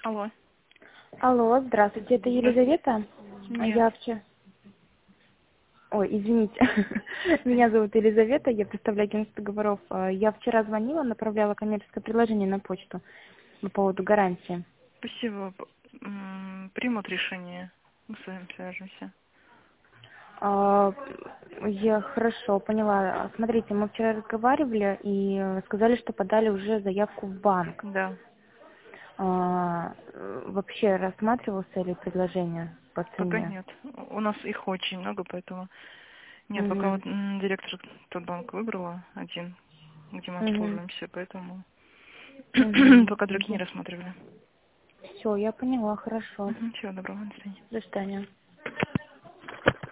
Алло. Алло, здравствуйте, это Елизавета? Нет. Я вчера... Ой, извините. Меня зовут Елизавета, я представляю агентство договоров. Я вчера звонила, направляла коммерческое предложение на почту по поводу гарантии. Спасибо. Примут решение. Мы с вами свяжемся. Я хорошо поняла. Смотрите, мы вчера разговаривали и сказали, что подали уже заявку в банк. Да. Вообще рассматривался ли предложение по Пока цене? нет. У нас их очень много, поэтому нет. Пока Угу. вот директор тот банк выбрала один, где мы Угу. обслуживаемся, поэтому Угу. пока другие не рассматривали. Все, я поняла, хорошо. Всего доброго, до свидания. До свидания.